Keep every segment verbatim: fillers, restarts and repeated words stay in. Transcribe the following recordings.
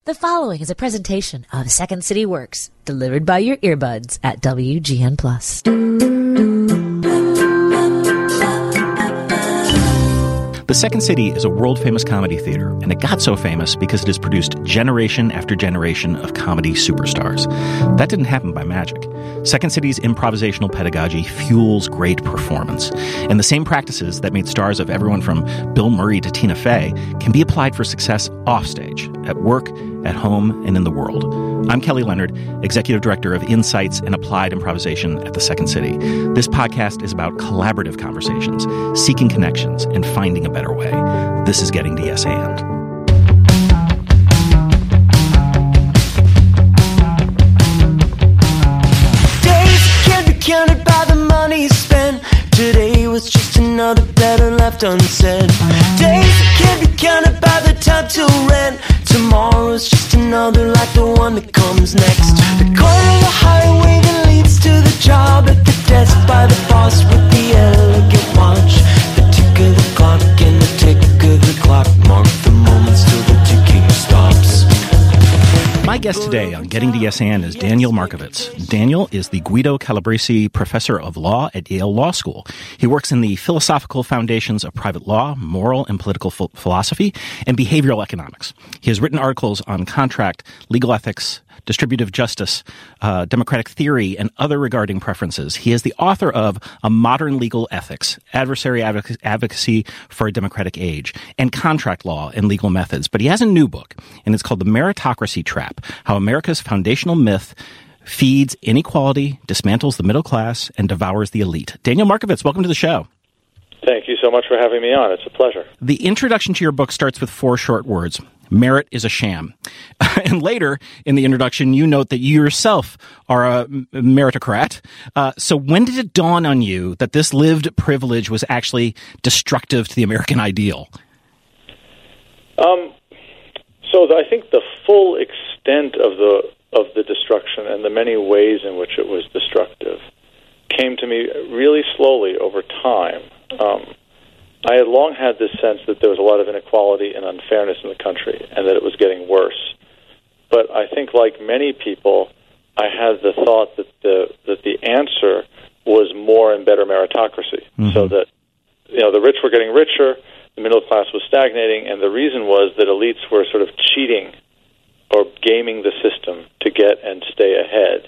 The following is a presentation of Second City Works, delivered by your earbuds at W G N Plus. The Second City is a world-famous comedy theater, and it got so famous because it has produced generation after generation of comedy superstars. That didn't happen by magic. Second City's improvisational pedagogy fuels great performance, and the same practices that made stars of everyone from Bill Murray to Tina Fey can be applied for success offstage, at work, at home, and in the world. I'm Kelly Leonard, Executive Director of Insights and Applied Improvisation at the Second City. This podcast is about collaborative conversations, seeking connections, and finding a better way. This is Getting to Yes And. Days can't be counted by the money spent. Today was just another letter left unsaid. Days can't be counted by the time to rent. Tomorrow's just another like the one that comes next. The corner of the highway that leads to the job, at the desk by the boss with the elegant watch. The tick of the clock and the tick of the clock mark the moments till the ticking stops. My guest today on Getting to Yes And is Daniel Markovits. Daniel is the Guido Calabresi Professor of Law at Yale Law School. He works in the philosophical foundations of private law, moral and political ph- philosophy, and behavioral economics. He has written articles on contract, legal ethics, distributive justice, uh, democratic theory, and other regarding preferences. He is the author of A Modern Legal Ethics, Adversary Advoc- Advocacy for a Democratic Age, and Contract Law and Legal Methods. But he has a new book, and it's called The Meritocracy Trap, How America's Foundational Myth Feeds Inequality, Dismantles the Middle Class, and Devours the Elite. Daniel Markovits, welcome to the show. Thank you so much for having me on. It's a pleasure. The introduction to your book starts with four short words. Merit is a sham. And later in the introduction, you note that you yourself are a meritocrat. Uh, so when did it dawn on you that this lived privilege was actually destructive to the American ideal? Um, so the, I think the full extent of the of the destruction and the many ways in which it was destructive came to me really slowly over time. Um, I had long had this sense that there was a lot of inequality and unfairness in the country and that it was getting worse. But I think, like many people, I had the thought that the that the answer was more and better meritocracy, mm-hmm. so that you know the rich were getting richer, the middle class was stagnating, and the reason was that elites were sort of cheating or gaming the system to get and stay ahead.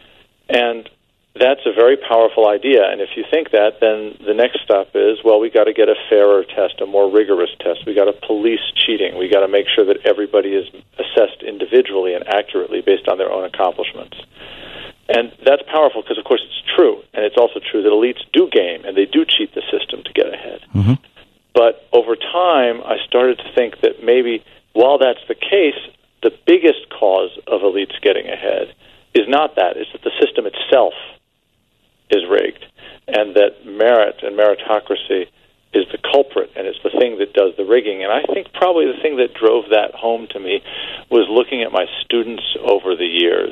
And that's a very powerful idea, and if you think that, then the next step is, well, we got to get a fairer test, a more rigorous test. We got to police cheating. We got to make sure that everybody is assessed individually and accurately based on their own accomplishments. And that's powerful because, of course, it's true, and it's also true that elites do game and they do cheat the system to get ahead. Mm-hmm. But over time, I started to think that maybe while that's the case, the biggest cause of elites getting ahead is not that. It's that the system itself is rigged, and that merit and meritocracy is the culprit, and it's the thing that does the rigging. And I think probably the thing that drove that home to me was looking at my students over the years,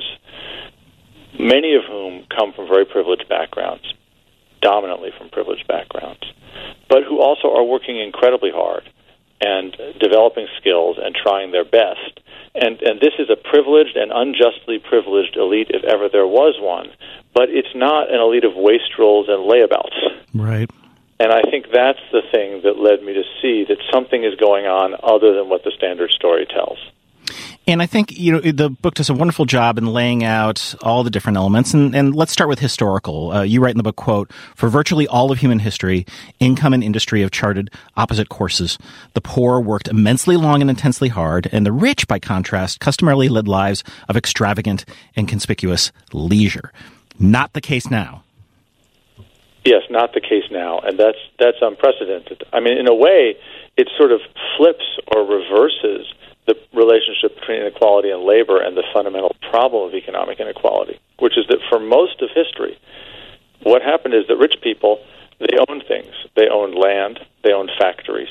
many of whom come from very privileged backgrounds, dominantly from privileged backgrounds, but who also are working incredibly hard and developing skills and trying their best. And and this is a privileged and unjustly privileged elite, if ever there was one, but it's not an elite of wastrels and layabouts. Right. And I think that's the thing that led me to see that something is going on other than what the standard story tells. And I think, you know, the book does a wonderful job in laying out all the different elements. And, and let's start with historical. Uh, you write in the book, quote, "For virtually all of human history, income and industry have charted opposite courses. The poor worked immensely long and intensely hard, and the rich, by contrast, customarily led lives of extravagant and conspicuous leisure." Not the case now. Yes, not the case now. And that's that's unprecedented. I mean, in a way, it sort of flips or reverses the relationship between inequality and labor and the fundamental problem of economic inequality, which is that for most of history, what happened is that rich people, they owned things. They owned land. They owned factories.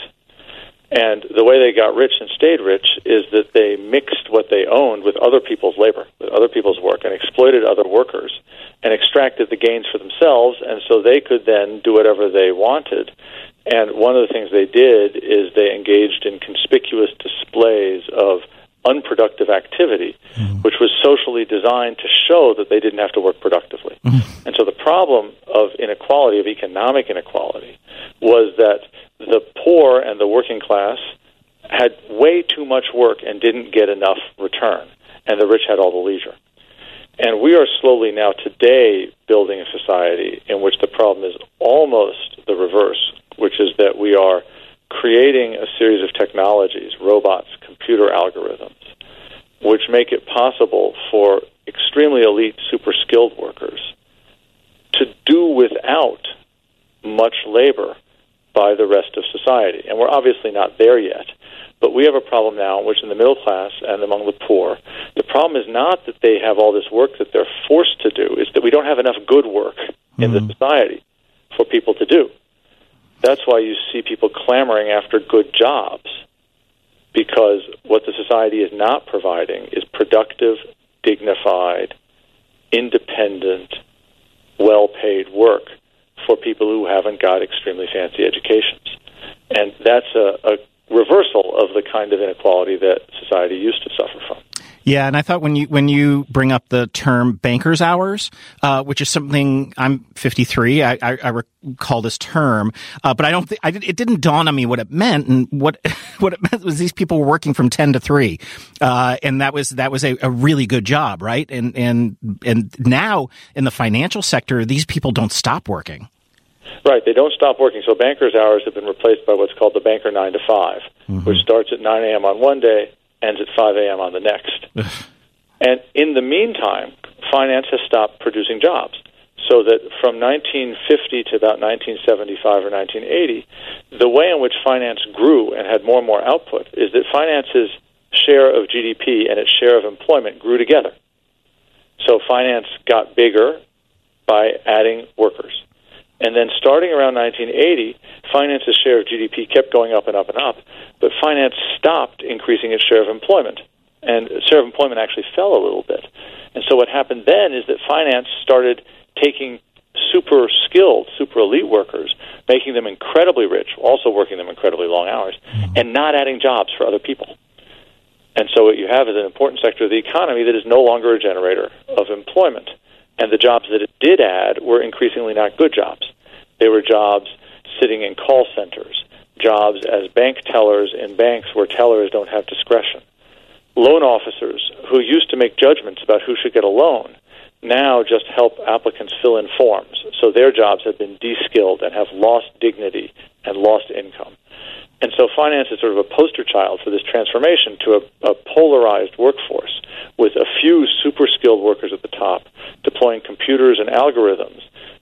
And the way they got rich and stayed rich is that they mixed what they owned with other people's labor, with other people's work, and exploited other workers and extracted the gains for themselves, and so they could then do whatever they wanted. And one of the things they did is they engaged in conspicuous displays of unproductive activity, mm-hmm. which was socially designed to show that they didn't have to work productively. Mm-hmm. And so the problem of inequality, of economic inequality, was that the poor and the working class had way too much work and didn't get enough return, and the rich had all the leisure. And we are slowly now today building a society in which the problem is almost the reverse, which is that we are creating a series of technologies, robots, computer algorithms, which make it possible for extremely elite, super skilled workers to do without much labor by the rest of society. And we're obviously not there yet. But we have a problem now in which in the middle class and among the poor, the problem is not that they have all this work that they're forced to do, it's that we don't have enough good work in mm-hmm. the society for people to do. That's why you see people clamoring after good jobs, because what the society is not providing is productive, dignified, independent, well-paid work for people who haven't got extremely fancy educations. And that's a, a reversal of the kind of inequality that society used to suffer from. Yeah, and I thought when you when you bring up the term banker's hours, uh, which is something I'm fifty-three, I, I, I recall this term, uh, but I don't. Th- I did, it didn't dawn on me what it meant, and what what it meant was these people were working from ten to three, uh, and that was that was a, a really good job, right? And and and now in the financial sector, these people don't stop working. Right, they don't stop working. So banker's hours have been replaced by what's called the banker nine to five, mm-hmm. which starts at nine a.m. on one day, ends at five a.m. on the next. And in the meantime, finance has stopped producing jobs. So that from nineteen fifty to about nineteen seventy-five or nineteen eighty, the way in which finance grew and had more and more output is that finance's share of G D P and its share of employment grew together. So finance got bigger by adding workers. And then starting around nineteen eighty, finance's share of G D P kept going up and up and up, but finance stopped increasing its share of employment. And share of employment actually fell a little bit. And so what happened then is that finance started taking super skilled, super elite workers, making them incredibly rich, also working them incredibly long hours, and not adding jobs for other people. And so what you have is an important sector of the economy that is no longer a generator of employment. And the jobs that it did add were increasingly not good jobs. They were jobs sitting in call centers, jobs as bank tellers in banks where tellers don't have discretion. Loan officers who used to make judgments about who should get a loan now just help applicants fill in forms. So their jobs have been de-skilled and have lost dignity and lost income. And so finance is sort of a poster child for this transformation to a, a polarized workforce with a few super skilled workers at the top deploying computers and algorithms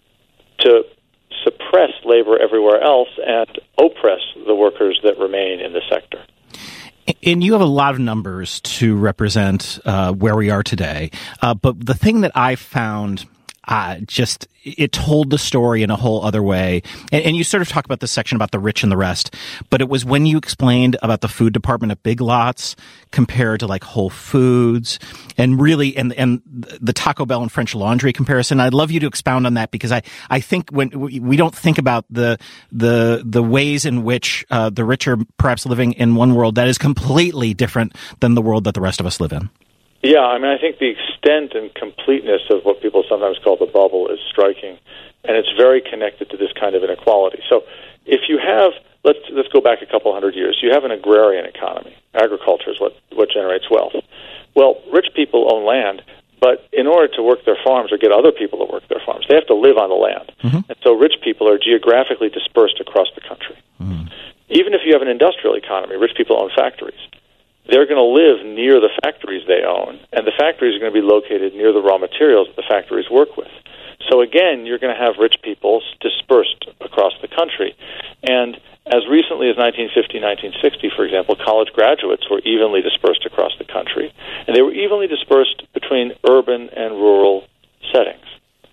to suppress labor everywhere else and oppress the workers that remain in the sector. And you have a lot of numbers to represent uh, where we are today. Uh, but the thing that I found uh, just, it told the story in a whole other way. And, and you sort of talk about this section about the rich and the rest, but it was when you explained about the food department at Big Lots compared to like Whole Foods and really, and, and the Taco Bell and French Laundry comparison. I'd love you to expound on that because I, I think when we don't think about the, the, the ways in which uh, the rich are perhaps living in one world that is completely different than the world that the rest of us live in. Yeah, I mean, I think the extent and completeness of what people sometimes call the bubble is striking, and it's very connected to this kind of inequality. So if you have, let's let's go back a couple hundred years, you have an agrarian economy. Agriculture is what, what generates wealth. Well, rich people own land, but in order to work their farms or get other people to work their farms, they have to live on the land. Mm-hmm. And so rich people are geographically dispersed across the country. Mm-hmm. Even if you have an industrial economy, rich people own factories. They're going to live near the factories they own, and the factories are going to be located near the raw materials that the factories work with. So again, you're going to have rich people dispersed across the country. And as recently as nineteen fifty, nineteen sixty, for example, college graduates were evenly dispersed across the country, and they were evenly dispersed between urban and rural settings.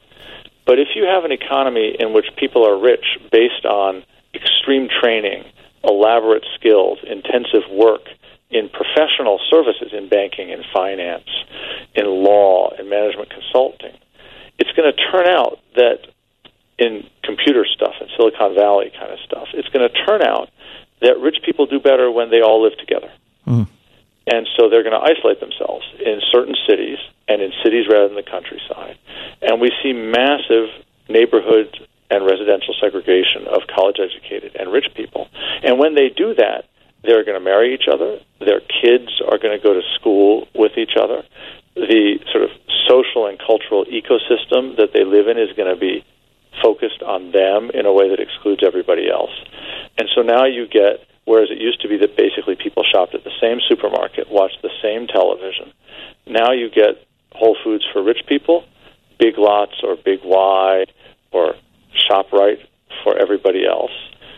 But if you have an economy in which people are rich based on extreme training, elaborate skills, intensive work, in professional services, in banking, in finance, in law, in management consulting, it's going to turn out that in computer stuff and Silicon Valley kind of stuff, it's going to turn out that rich people do better when they all live together. Mm. And so so they're going to isolate themselves in certain cities and in cities rather than the countryside. And we see massive neighborhood and residential segregation of college-educated and rich people. And when they do that, they're going to marry each other. Their kids are going to go to school with each other. The sort of social and cultural ecosystem that they live in is going to be focused on them in a way that excludes everybody else. And so now you get, whereas it used to be that basically people shopped at the same supermarket, watched the same television, now you get Whole Foods for rich people, Big Lots or Big Y or ShopRite for everybody else.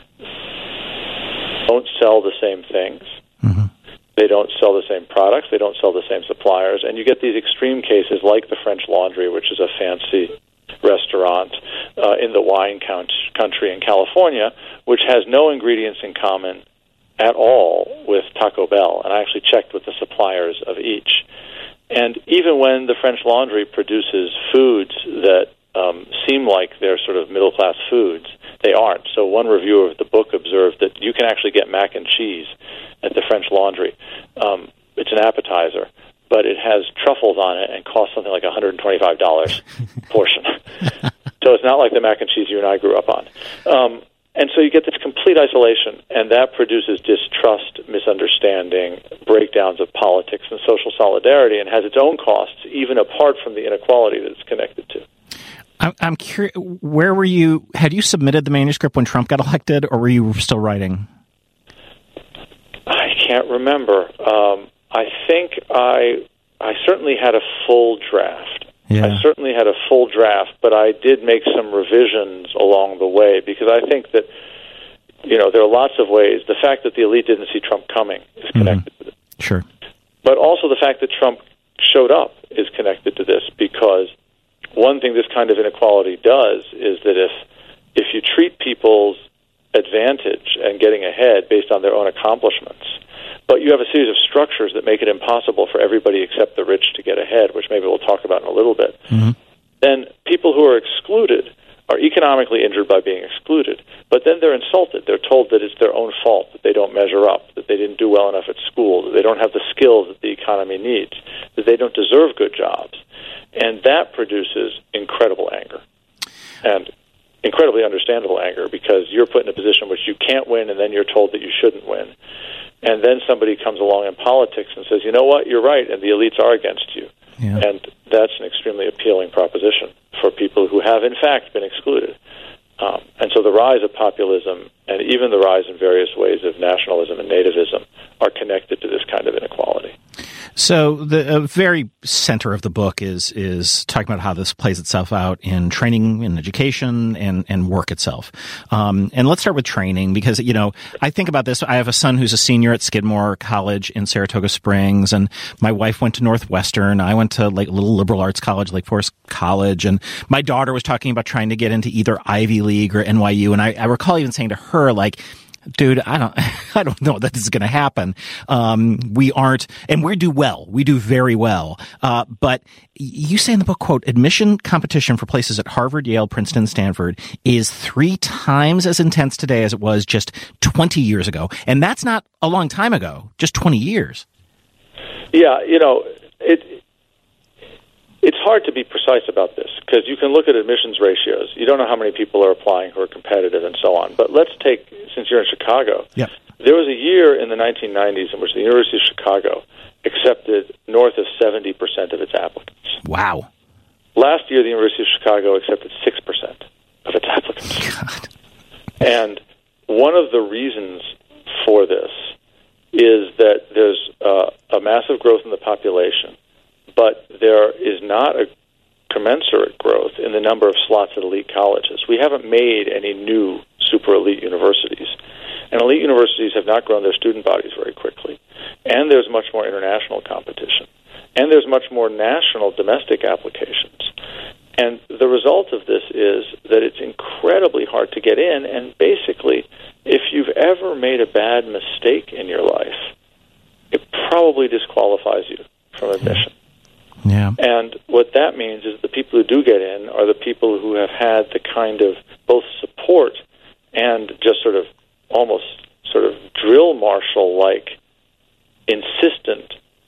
Don't sell the same things. Mm-hmm. They don't sell the same products. They don't sell the same suppliers. And you get these extreme cases like the French Laundry, which is a fancy restaurant uh, in the wine count- country in California, which has no ingredients in common at all with Taco Bell. And I actually checked with the suppliers of each. And even when the French Laundry produces foods that um, seem like they're sort of middle-class foods, they aren't. So one reviewer of the book observed that you can actually get mac and cheese at the French Laundry. Um, it's an appetizer, but it has truffles on it and costs something like one hundred twenty-five dollars portion. So it's not like the mac and cheese you and I grew up on. Um, and so you get this complete isolation, and that produces distrust, misunderstanding, breakdowns of politics and social solidarity, and has its own costs, even apart from the inequality that it's connected to. I'm, I'm curious, where were you, had you submitted the manuscript when Trump got elected, or were you still writing? I can't remember. Um, I think I I certainly had a full draft. Yeah. I certainly had a full draft, but I did make some revisions along the way, because I think that, you know, there are lots of ways. The fact that the elite didn't see Trump coming is connected mm-hmm. to it. Sure. But also the fact that Trump showed up is connected to this, because one thing this kind of inequality does is that if if you treat people's advantage and getting ahead based on their own accomplishments, but you have a series of structures that make it impossible for everybody except the rich to get ahead, which maybe we'll talk about in a little bit, mm-hmm. then people who are excluded are economically injured by being excluded, but then they're insulted. They're told that it's their own fault, that they don't measure up, that they didn't do well enough at school, that they don't have the skills that the economy needs, that they don't deserve good jobs. And that produces incredible anger, and incredibly understandable anger, because you're put in a position in which you can't win, and then you're told that you shouldn't win. And then somebody comes along in politics and says, you know what, you're right, and the elites are against you. Yeah. And that's an extremely appealing proposition for people who have, in fact, been excluded. Um, and so the rise of populism, and even the rise in various ways of nationalism and nativism, are connected to this kind of inequality. So the uh, very center of the book is is talking about how this plays itself out in training and education and, and work itself. Um, and let's start with training, because, you know, I think about this. I have a son who's a senior at Skidmore College in Saratoga Springs, and my wife went to Northwestern. I went to like little liberal arts college, Lake Forest College, and my daughter was talking about trying to get into either Ivy League or N Y U. And I, I recall even saying to her, like, dude, I don't, I don't know that this is going to happen. Um, we aren't, and we do well. We do very well. Uh, but you say in the book, quote, admission competition for places at Harvard, Yale, Princeton, Stanford is three times as intense today as it was just twenty years ago. And that's not a long time ago, just twenty years. Yeah, you know, it, it's hard to be precise about this, because you can look at admissions ratios. You don't know how many people are applying who are competitive and so on. But let's take, since you're in Chicago, yeah. there was a year in the nineteen nineties in which the University of Chicago accepted north of seventy percent of its applicants. Wow. Last year, the University of Chicago accepted six percent of its applicants. God. And one of the reasons for this is that there's uh, a massive growth in the population, but there is not a commensurate growth in the number of slots at elite colleges. We haven't made any new super elite universities, and elite universities have not grown their student bodies very quickly. And there's much more international competition, and there's much more national domestic applications. And the result of this is that it's incredibly hard to get in, and basically, if you've ever made a bad mistake in your life, it probably disqualifies you from admission. Yeah. And what that means is the people who do get in are the people who have had the kind of both support and just sort of almost sort of drill marshal-like insistent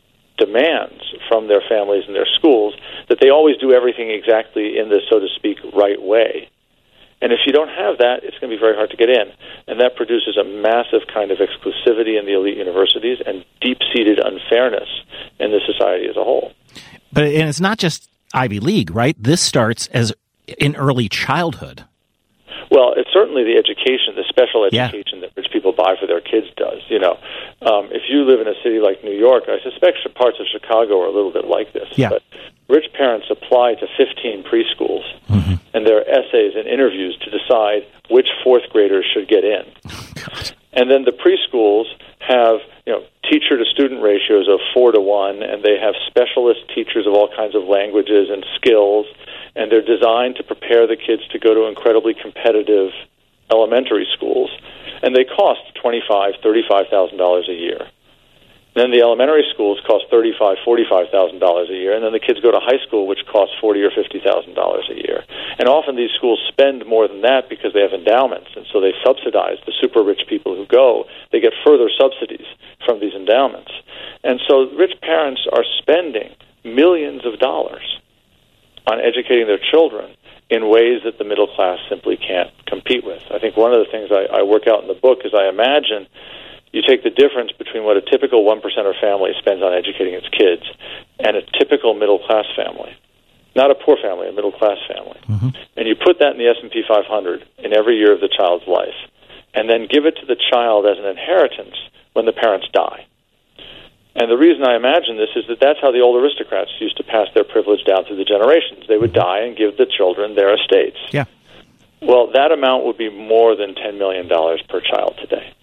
demands from their families and their schools that they always do everything exactly in the, so to speak, right way. And if you don't have that, it's going to be very hard to get in. And that produces a massive kind of exclusivity in the elite universities and deep-seated unfairness in the society as a whole. But and it's not just Ivy League, right? This starts as in early childhood. Well, it's certainly the education, the special education yeah. that rich people buy for their kids does. You know, um, if you live in a city like New York, I suspect parts of Chicago are a little bit like this. Yeah. But rich parents apply to fifteen preschools, mm-hmm. and there are essays and interviews to decide which fourth graders should get in. Oh, and then the preschools have, you know, teacher-to-student ratios of four to one, and they have specialist teachers of all kinds of languages and skills, and they're designed to prepare the kids to go to incredibly competitive elementary schools, and they cost twenty-five thousand dollars, thirty-five thousand dollars a year. Then the elementary schools cost thirty-five thousand dollars, forty-five thousand dollars a year, and then the kids go to high school, which costs forty thousand dollars or fifty thousand dollars a year. And often these schools spend more than that because they have endowments, and so they subsidize the super rich people who go. They get further subsidies from these endowments. And so rich parents are spending millions of dollars on educating their children in ways that the middle class simply can't compete with. I think one of the things I, I work out in the book is I imagine you take the difference between what a typical one percenter family spends on educating its kids and a typical middle-class family. Not a poor family, a middle-class family. Mm-hmm. And you put that in the S and P five hundred in every year of the child's life, and then give it to the child as an inheritance when the parents die. And the reason I imagine this is that that's how the old aristocrats used to pass their privilege down through the generations. They would die and give the children their estates. Yeah. Well, that amount would be more than ten million dollars per child today.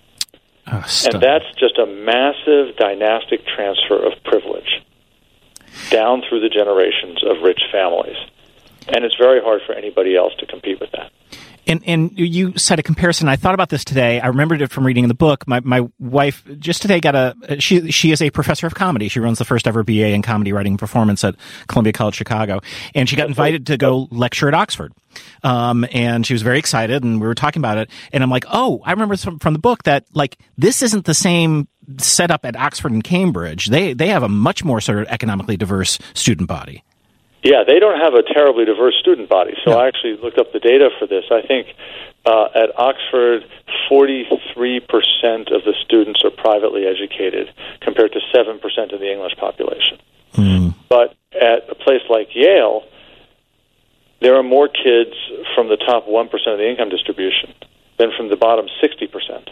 Oh, and that's just a massive dynastic transfer of privilege down through the generations of rich families. And it's very hard for anybody else to compete with that. And and you said a comparison. I thought about this today. I remembered it from reading in the book. My my wife just today got a she she is a professor of comedy. She runs the first ever B A in comedy writing and performance at Columbia College Chicago, and she got invited to go lecture at Oxford. Um, and she was very excited, and we were talking about it. And I'm like, oh, I remember from, from the book that like this isn't the same setup at Oxford and Cambridge. They they have a much more sort of economically diverse student body. Yeah, they don't have a terribly diverse student body. So yeah. I actually looked up the data for this. I think uh, at Oxford, forty-three percent of the students are privately educated compared to seven percent of the English population. Mm. But at a place like Yale, there are more kids from the top one percent of the income distribution than from the bottom sixty percent.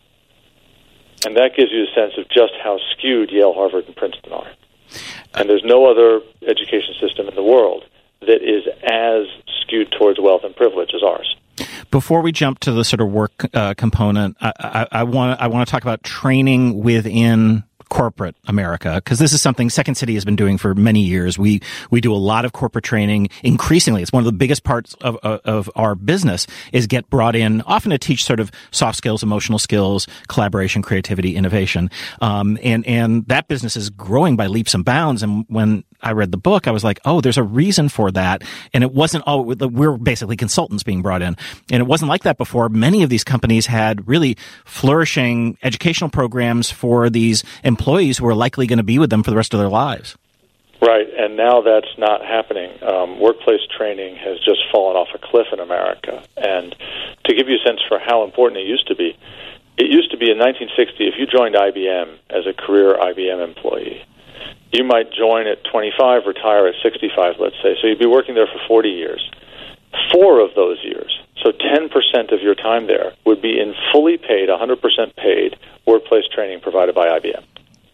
And that gives you a sense of just how skewed Yale, Harvard, and Princeton are. And there's no other education system in the world that is as skewed towards wealth and privilege as ours. Before we jump to the sort of work uh, component, I, I, I want I want to talk about training within corporate America, because this is something Second City has been doing for many years. We we do a lot of corporate training. Increasingly, it's one of the biggest parts of of, of our business is get brought in often to teach sort of soft skills, emotional skills, collaboration, creativity, innovation. Um, and and that business is growing by leaps and bounds. And when I read the book, I was like, oh, there's a reason for that. And it wasn't, oh, we're basically consultants being brought in. And it wasn't like that before. Many of these companies had really flourishing educational programs for these employees who are likely going to be with them for the rest of their lives. Right, and now that's not happening. Um, workplace training has just fallen off a cliff in America. And to give you a sense for how important it used to be, it used to be in nineteen sixty, if you joined I B M as a career I B M employee, you might join at twenty-five, retire at sixty-five, let's say. So you'd be working there for forty years. Four of those years, so ten percent of your time there, would be in fully paid, one hundred percent paid workplace training provided by I B M.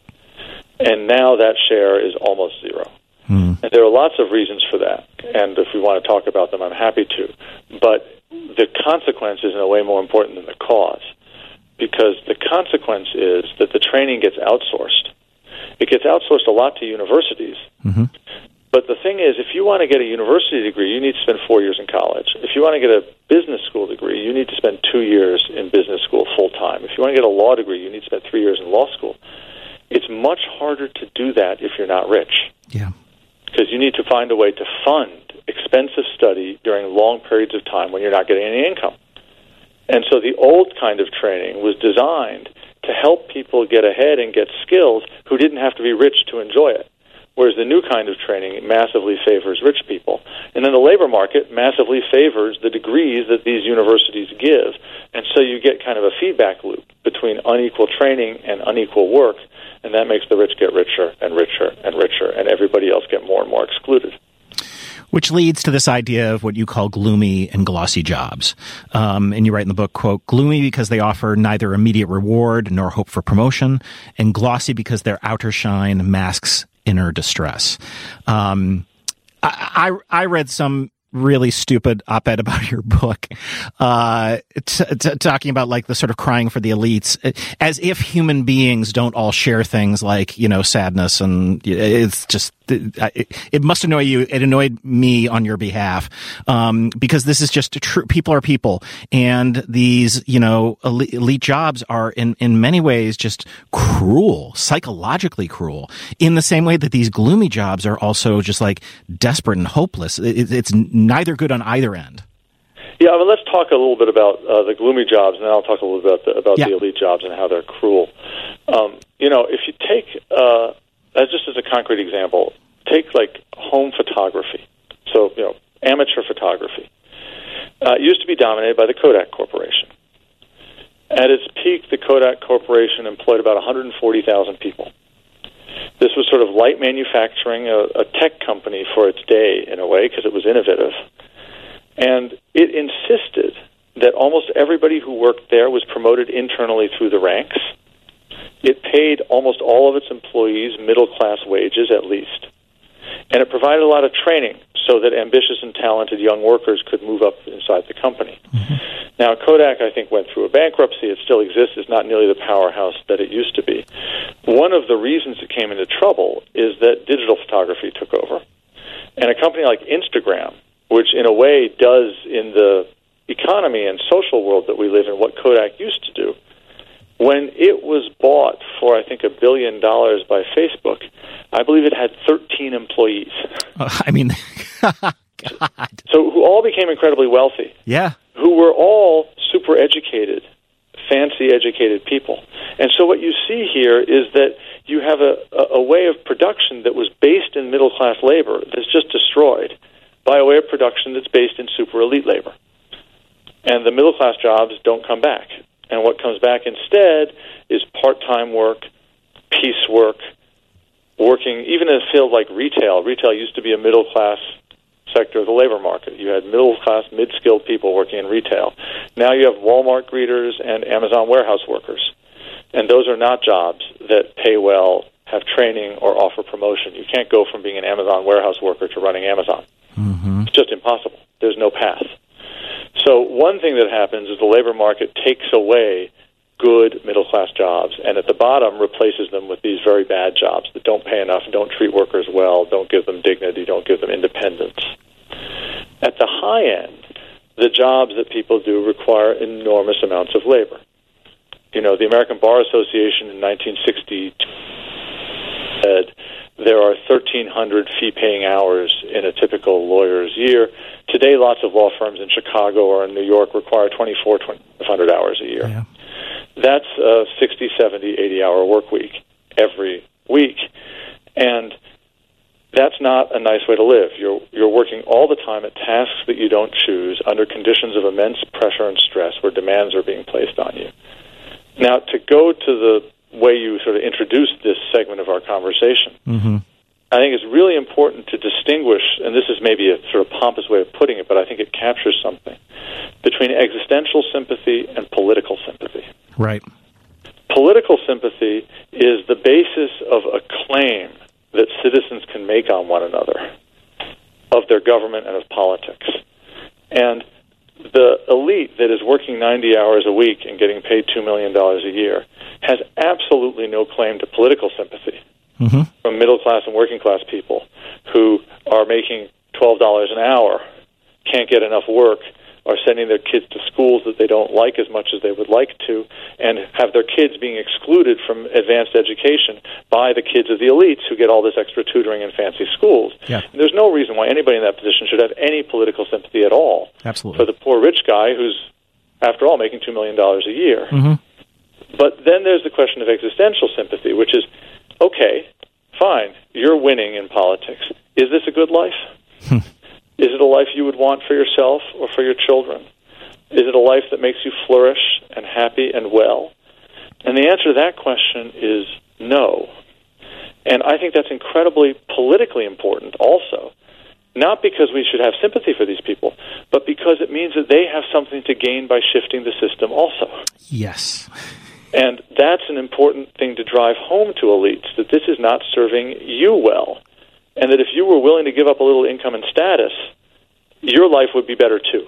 And now that share is almost zero. Hmm. And there are lots of reasons for that. And if we want to talk about them, I'm happy to. But the consequence is in a way more important than the cause, because the consequence is that the training gets outsourced. It gets outsourced a lot to universities. Mm-hmm. But the thing is, if you want to get a university degree, you need to spend four years in college. If you want to get a business school degree, you need to spend two years in business school full-time. If you want to get a law degree, you need to spend three years in law school. It's much harder to do that if you're not rich. Yeah. Because you need to find a way to fund expensive study during long periods of time when you're not getting any income. And so the old kind of training was designed to help people get ahead and get skills who didn't have to be rich to enjoy it. Whereas the new kind of training massively favors rich people. And then the labor market massively favors the degrees that these universities give. And so you get kind of a feedback loop between unequal training and unequal work, and that makes the rich get richer and richer and richer, and everybody else get more and more excluded. Which leads to this idea of what you call gloomy and glossy jobs. Um, and you write in the book, quote, gloomy because they offer neither immediate reward nor hope for promotion, and glossy because their outer shine masks inner distress. Um, I, I, I read some really stupid op-ed about your book, uh, t- t- talking about like the sort of crying for the elites, as if human beings don't all share things like, you know, sadness, and it's just, it, it must annoy you. It annoyed me on your behalf, um, because this is just true. People are people, and these, you know, elite, elite jobs are in, in many ways just cruel, psychologically cruel, in the same way that these gloomy jobs are also just like desperate and hopeless. It, it's neither good on either end. Yeah, I mean, let's talk a little bit about uh, the gloomy jobs, and then I'll talk a little bit about the, about yeah. the elite jobs and how they're cruel. Um, you know, if you take, uh, as just as a concrete example, take like home photography. So, you know, amateur photography. Uh, it used to be dominated by the Kodak Corporation. At its peak, the Kodak Corporation employed about one hundred forty thousand people. This was sort of light manufacturing, a, a tech company for its day, in a way, because it was innovative. And it insisted that almost everybody who worked there was promoted internally through the ranks. It paid almost all of its employees middle-class wages, at least. And it provided a lot of training so that ambitious and talented young workers could move up inside the company. Mm-hmm. Now, Kodak, I think, went through a bankruptcy. It still exists. It's not nearly the powerhouse that it used to be. One of the reasons it came into trouble is that digital photography took over. And a company like Instagram, which in a way does in the economy and social world that we live in what Kodak used to do, when it was bought for, I think, a billion dollars by Facebook, I believe it had thirteen employees. Uh, I mean, God. So who all became incredibly wealthy. Yeah. Who were all super educated, fancy educated people. And so what you see here is that you have a, a, a way of production that was based in middle-class labor that's just destroyed by a way of production that's based in super elite labor. And the middle-class jobs don't come back. And what comes back instead is part-time work, piecework, working, even in a field like retail. Retail used to be a middle-class sector of the labor market. You had middle-class, mid-skilled people working in retail. Now you have Walmart greeters and Amazon warehouse workers. And those are not jobs that pay well, have training, or offer promotion. You can't go from being an Amazon warehouse worker to running Amazon. Mm-hmm. It's just impossible. There's no path. So one thing that happens is the labor market takes away good middle-class jobs, and at the bottom replaces them with these very bad jobs that don't pay enough, don't treat workers well, don't give them dignity, don't give them independence. At the high end, the jobs that people do require enormous amounts of labor. You know, the American Bar Association in nineteen sixty said there are thirteen hundred fee-paying hours in a typical lawyer's year. Today, lots of law firms in Chicago or in New York require twenty-four, twenty-five hundred hours a year. Yeah. That's a sixty, seventy, eighty-hour work week every week. And that's not a nice way to live. You're you're working all the time at tasks that you don't choose under conditions of immense pressure and stress where demands are being placed on you. Now, to go to the way you sort of introduced this segment of our conversation, mm-hmm. I think it's really important to distinguish, and this is maybe a sort of pompous way of putting it, but I think it captures something, between existential sympathy and political sympathy. Right. Political sympathy is the basis of a claim that citizens can make on one another, of their government and of politics. And the elite that is working ninety hours a week and getting paid two million dollars a year has absolutely no claim to political sympathy mm-hmm. from middle-class and working-class people who are making twelve dollars an hour, can't get enough work, are sending their kids to schools that they don't like as much as they would like to, and have their kids being excluded from advanced education by the kids of the elites who get all this extra tutoring in fancy schools. Yeah. And there's no reason why anybody in that position should have any political sympathy at all Absolutely. for the poor rich guy who's, after all, making two million dollars a year. Mm-hmm. But then there's the question of existential sympathy, which is, okay, fine, you're winning in politics. Is this a good life? Is it a life you would want for yourself or for your children? Is it a life that makes you flourish and happy and well? And the answer to that question is no. And I think that's incredibly politically important also, not because we should have sympathy for these people, but because it means that they have something to gain by shifting the system also. Yes. And that's an important thing to drive home to elites, that this is not serving you well, and that if you were willing to give up a little income and status, your life would be better too.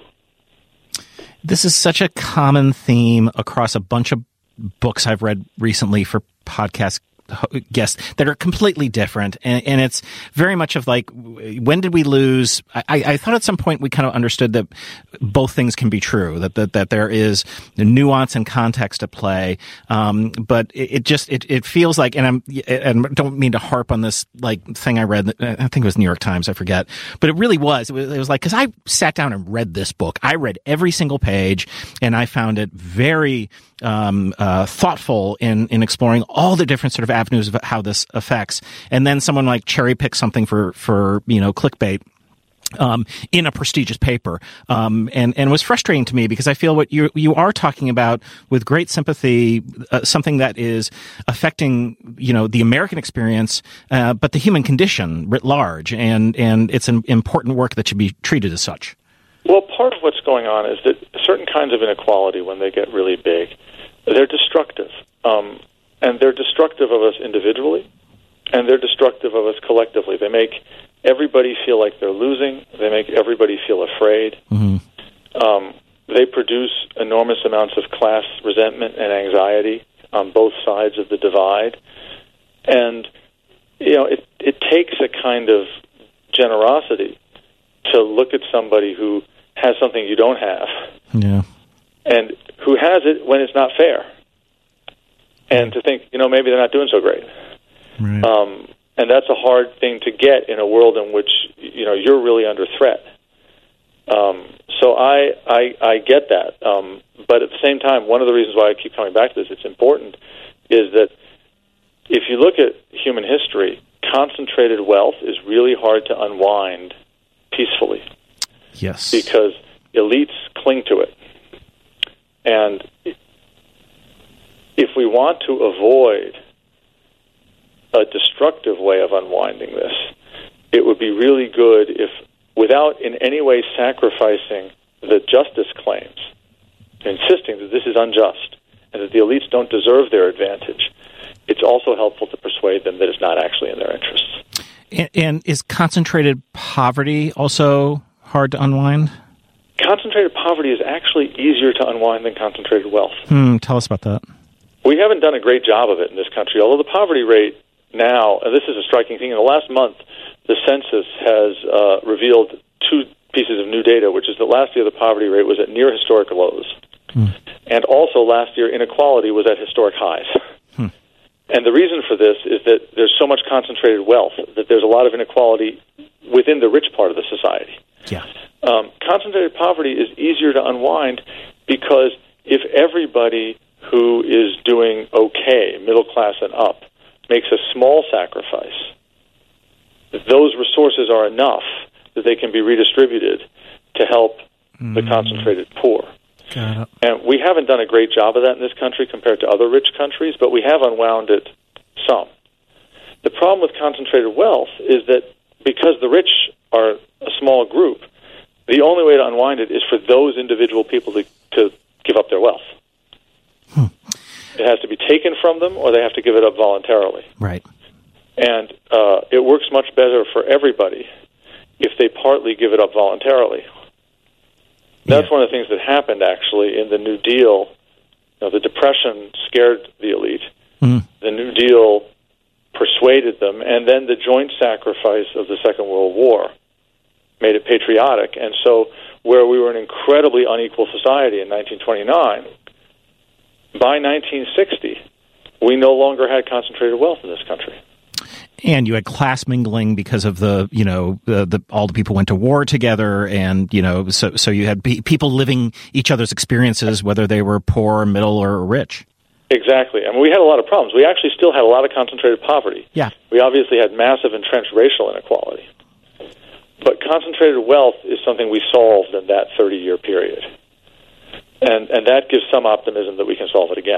This is such a common theme across a bunch of books I've read recently for podcast guests that are completely different. And, and it's very much of like, when did we lose? I, I thought at some point we kind of understood that both things can be true, that that, that there is nuance and context at play. Um, but it, it just, it, it feels like, and I'm, and don't mean to harp on this like thing I read, I think it was New York Times, I forget, but it really was. It was, it was like, cause I sat down and read this book. I read every single page and I found it very, um, uh, thoughtful in, in exploring all the different sort of avenues of how this affects. And then someone like cherry picks something for, for, you know, clickbait, um, in a prestigious paper. Um, and, and it was frustrating to me because I feel what you, you are talking about with great sympathy, uh, something that is affecting, you know, the American experience, uh, but the human condition writ large. And, and it's an important work that should be treated as such. Well, part of what's going on is that certain kinds of inequality, when they get really big, they're destructive. Um, and they're destructive of us individually, and they're destructive of us collectively. They make everybody feel like they're losing. They make everybody feel afraid. Mm-hmm. Um, they produce enormous amounts of class resentment and anxiety on both sides of the divide. And, you know, it, it takes a kind of generosity to look at somebody who has something you don't have. Yeah. And who has it when it's not fair. And to think, you know, maybe they're not doing so great. Right. Um, and that's a hard thing to get in a world in which, you know, you're really under threat. Um, so I, I, I get that. Um, but at the same time, one of the reasons why I keep coming back to this, it's important, is that if you look at human history, concentrated wealth is really hard to unwind peacefully. Yes. Because elites cling to it. And if we want to avoid a destructive way of unwinding this, it would be really good if, without in any way sacrificing the justice claims, insisting that this is unjust and that the elites don't deserve their advantage, it's also helpful to persuade them that it's not actually in their interests. And, and is concentrated poverty also hard to unwind? Concentrated poverty is actually easier to unwind than concentrated wealth. Hmm, tell us about that. We haven't done a great job of it in this country, although the poverty rate now, and this is a striking thing, in the last month, the census has uh, revealed two pieces of new data, which is that last year the poverty rate was at near historic lows. Hmm. And also last year inequality was at historic highs. Hmm. And the reason for this is that there's so much concentrated wealth that there's a lot of inequality within the rich part of the society. Yeah. Um, concentrated poverty is easier to unwind because if everybody who is doing okay, middle class and up, makes a small sacrifice, those resources are enough that they can be redistributed to help mm. the concentrated poor. Got it. And we haven't done a great job of that in this country compared to other rich countries, but we have unwound it some. The problem with concentrated wealth is that because the rich are a small group, the only way to unwind it is for those individual people to, to give up their wealth. Hmm. It has to be taken from them, or they have to give it up voluntarily. Right. And uh, it works much better for everybody if they partly give it up voluntarily. That's yeah. one of the things that happened, actually, in the New Deal. You know, the Depression scared the elite. Mm-hmm. The New Deal persuaded them, and then the joint sacrifice of the Second World War made it patriotic. And so where we were an incredibly unequal society in nineteen twenty-nine, by nineteen sixty, we no longer had concentrated wealth in this country. And you had class mingling because of the, you know, the, the all the people went to war together, and, you know, so so you had be, people living each other's experiences, whether they were poor, middle, or rich. Exactly. I mean, we had a lot of problems. We actually still had a lot of concentrated poverty. Yeah. We obviously had massive entrenched racial inequality. But concentrated wealth is something we solved in that thirty-year period. And and that gives some optimism that we can solve it again.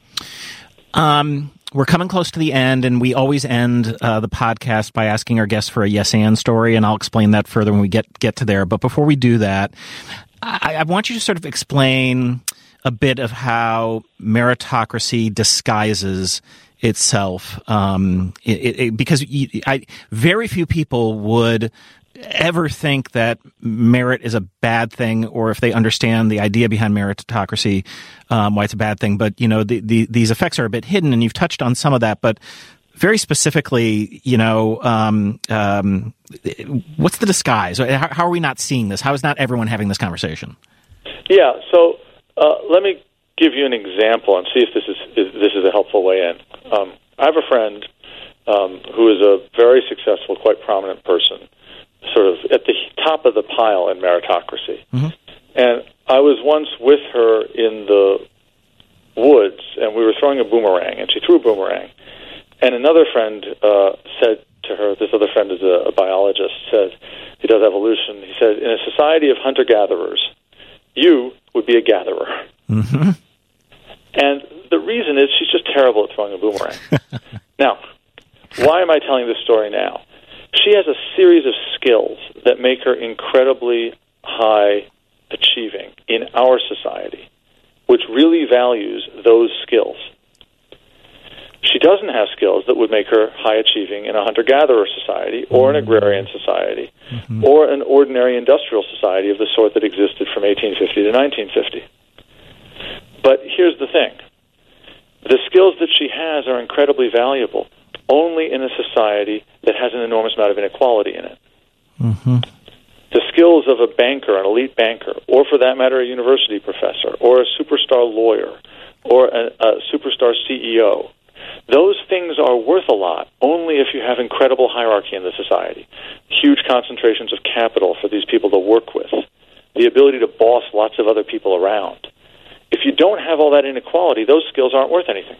Um, we're coming close to the end, and we always end uh, the podcast by asking our guests for a yes-and story, and I'll explain that further when we get, get to there. But before we do that, I, I want you to sort of explain a bit of how meritocracy disguises itself, um, it, it, because you, I, very few people would ever think that merit is a bad thing, or if they understand the idea behind meritocracy, um, why it's a bad thing. But, you know, the, the, these effects are a bit hidden, and you've touched on some of that. But very specifically, you know, um, um, what's the disguise? How, how are we not seeing this? How is not everyone having this conversation? Yeah, so uh, let me give you an example and see if this is, is this is a helpful way in. Um, I have a friend um, who is a very successful, quite prominent person, sort of at the top of the pile in meritocracy. Mm-hmm. And I was once with her in the woods, and we were throwing a boomerang, and she threw a boomerang. And another friend uh, said to her, this other friend is a, a biologist, said, he does evolution, he said, in a society of hunter-gatherers, you would be a gatherer. Mm-hmm. And the reason is she's just terrible at throwing a boomerang. Now, why am I telling this story now? She has a series of skills that make her incredibly high achieving in our society, which really values those skills. She doesn't have skills that would make her high achieving in a hunter-gatherer society or an agrarian society mm-hmm. or an ordinary industrial society of the sort that existed from eighteen fifty to nineteen fifty. But here's the thing. The skills that she has are incredibly valuable only in a society that has an enormous amount of inequality in it. Mm-hmm. The skills of a banker, an elite banker, or for that matter, a university professor, or a superstar lawyer, or a, a superstar C E O, those things are worth a lot only if you have incredible hierarchy in the society, huge concentrations of capital for these people to work with, the ability to boss lots of other people around. If you don't have all that inequality, those skills aren't worth anything.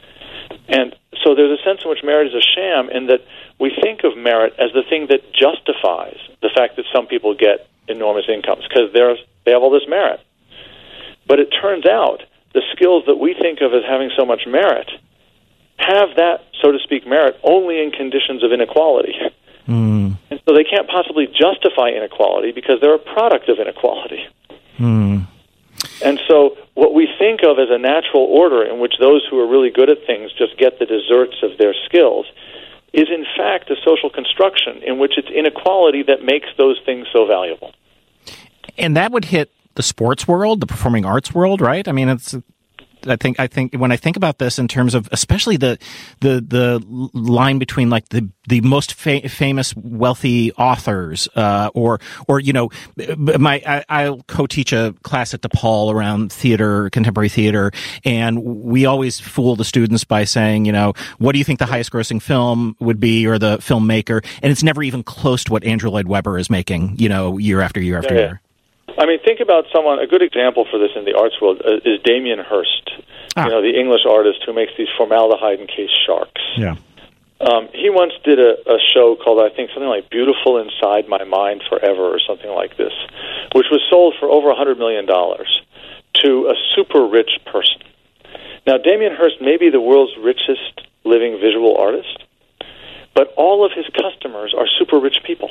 And so there's a sense in which merit is a sham in that we think of merit as the thing that justifies the fact that some people get enormous incomes because they're they have all this merit. But it turns out the skills that we think of as having so much merit have that, so to speak, merit only in conditions of inequality. Mm. And so they can't possibly justify inequality because they're a product of inequality. Mm. And so what we think of as a natural order in which those who are really good at things just get the desserts of their skills is in fact a social construction in which it's inequality that makes those things so valuable. And that would hit the sports world, the performing arts world, right? I mean, it's... I think I think when I think about this in terms of especially the the the line between like the the most fa- famous wealthy authors uh, or or you know my I, I'll co-teach a class at DePaul around theater, contemporary theater, and we always fool the students by saying, you know, what do you think the highest grossing film would be, or the filmmaker, and it's never even close to what Andrew Lloyd Webber is making, you know, year after year after yeah, year. I mean, think about someone, a good example for this in the arts world uh, is Damien Hirst, ah. you know, the English artist who makes these formaldehyde-encased sharks. Yeah. Um, he once did a, a show called, I think, something like Beautiful Inside My Mind Forever or something like this, which was sold for over one hundred million dollars to a super-rich person. Now, Damien Hirst may be the world's richest living visual artist, but all of his customers are super-rich people.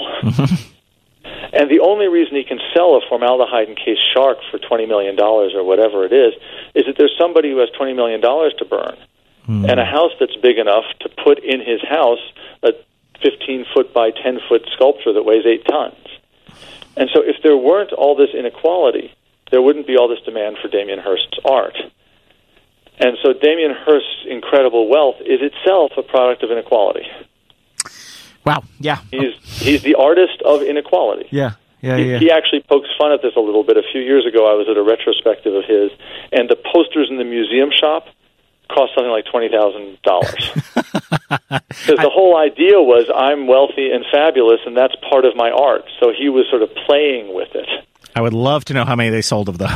And the only reason he can sell a formaldehyde-encased shark for twenty million dollars or whatever it is, is that there's somebody who has twenty million dollars to burn mm. and a house that's big enough to put in his house a fifteen-foot by ten-foot sculpture that weighs eight tons. And so if there weren't all this inequality, there wouldn't be all this demand for Damien Hirst's art. And so Damien Hirst's incredible wealth is itself a product of inequality. Wow, yeah. He's he's the artist of inequality. Yeah, yeah, he, yeah. He actually pokes fun at this a little bit. A few years ago, I was at a retrospective of his, and the posters in the museum shop cost something like twenty thousand dollars. Because the whole idea was, I'm wealthy and fabulous, and that's part of my art. So he was sort of playing with it. I would love to know how many they sold of those.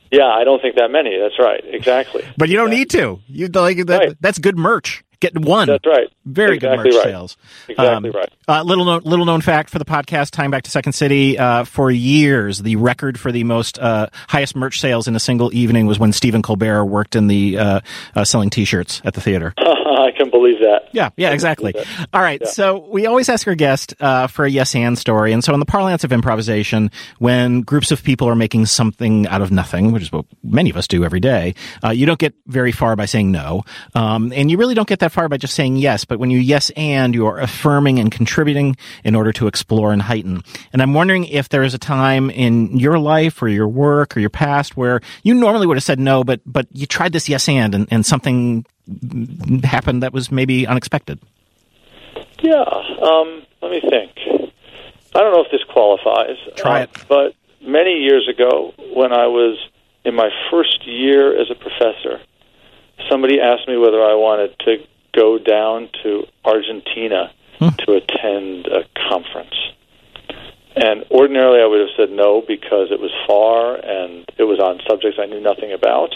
Yeah, I don't think that many. That's right. Exactly. But you don't exactly. need to. You like that, right. That's good merch. Get one. That's right. Very exactly good merch right. sales. Exactly um, right. Uh, little known, little known fact for the podcast, tying back to Second City. Uh, for years, the record for the most uh, highest merch sales in a single evening was when Stephen Colbert worked in the uh, uh, selling T-shirts at the theater. I can believe that. Yeah, yeah, exactly. All right, yeah. So we always ask our guest uh, for a yes and story, and so in the parlance of improvisation, when groups of people are making something out of nothing, which is what many of us do every day, uh, you don't get very far by saying no, um, and you really don't get that far by just saying yes. But when you yes and, you are affirming and contributing in order to explore and heighten. And I'm wondering if there is a time in your life or your work or your past where you normally would have said no, but but you tried this yes and, and, and something happened that was maybe unexpected. Yeah, um, let me think. I don't know if this qualifies. Try uh, it. But many years ago, when I was in my first year as a professor, somebody asked me whether I wanted to go down to Argentina hmm. to attend a conference. And ordinarily I would have said no because it was far and it was on subjects I knew nothing about.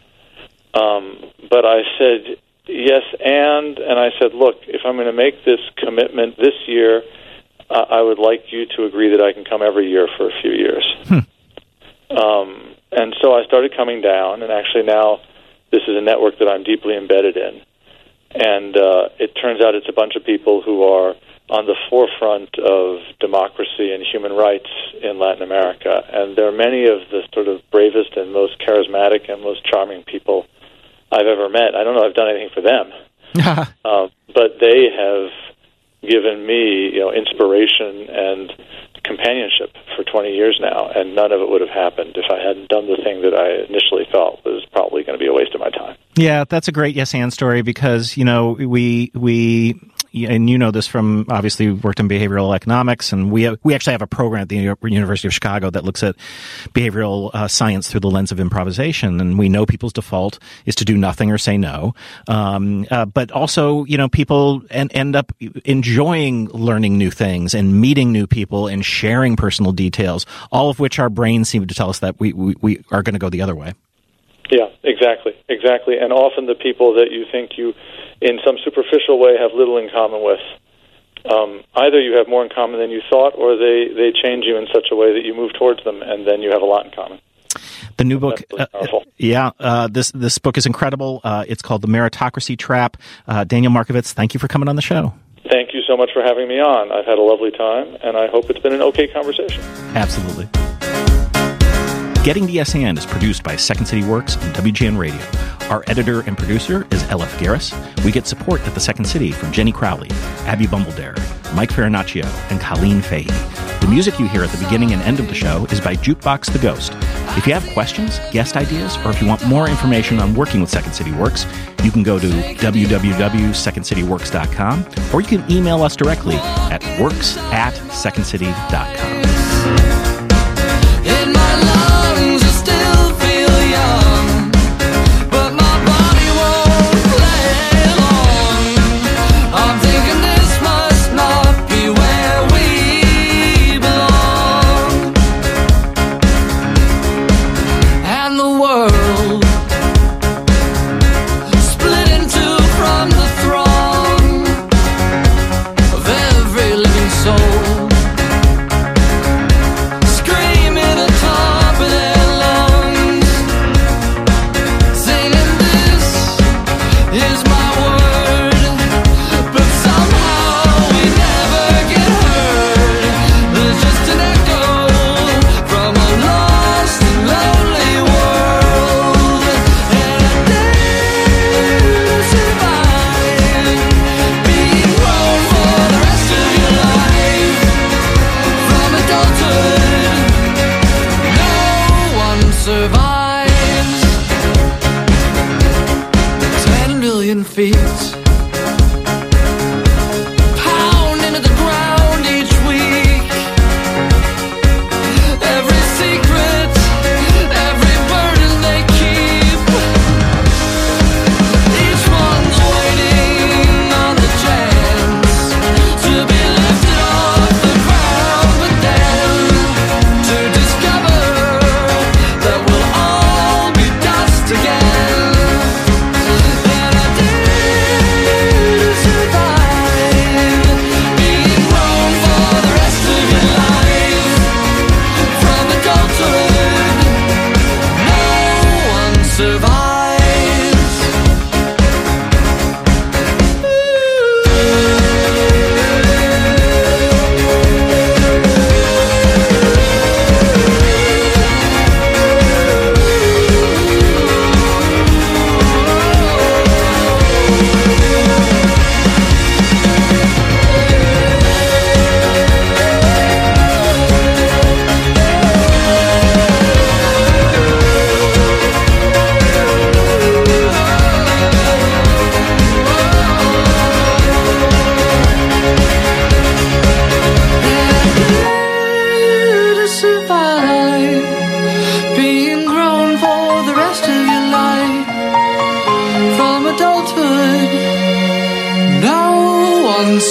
Um, but I said yes and, and I said, look, if I'm going to make this commitment this year, uh, I would like you to agree that I can come every year for a few years. Hmm. Um, and so I started coming down, and actually now this is a network that I'm deeply embedded in. And uh, it turns out it's a bunch of people who are on the forefront of democracy and human rights in Latin America. And there are many of the sort of bravest and most charismatic and most charming people I've ever met. I don't know if I've done anything for them, uh, but they have given me, you know, inspiration and companionship for twenty years now, and none of it would have happened if I hadn't done the thing that I initially felt was probably going to be a waste of my time. Yeah, that's a great yes and story because, you know, we we and you know this from obviously worked in behavioral economics, and we we actually have a program at the University of Chicago that looks at behavioral uh, science through the lens of improvisation, and we know people's default is to do nothing or say no, um, uh, but also, you know, people en- end up enjoying learning new things and meeting new people and sharing personal details, all of which our brains seem to tell us that we we, we are going to go the other way. Yeah, exactly, exactly. And often the people that you think you, in some superficial way, have little in common with, um, either you have more in common than you thought, or they, they change you in such a way that you move towards them, and then you have a lot in common. The new book, uh, yeah, uh, this this book is incredible. Uh, it's called The Meritocracy Trap. Uh, Daniel Markovits, thank you for coming on the show. Thank you so much for having me on. I've had a lovely time, and I hope it's been an okay conversation. Absolutely. Getting the Yes And is produced by Second City Works and W G N Radio. Our editor and producer is L F Garris. We get support at the Second City from Jenny Crowley, Abby Bumbledare, Mike Farinaccio, and Colleen Fahey. The music you hear at the beginning and end of the show is by Jukebox the Ghost. If you have questions, guest ideas, or if you want more information on working with Second City Works, you can go to w w w dot second city works dot com, or you can email us directly at works at second city dot com. In my lungs, I still feel young, but my body won't play along. I'm thinking this must not be where we belong. And the world split in two from the throng of every living soul.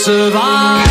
survive.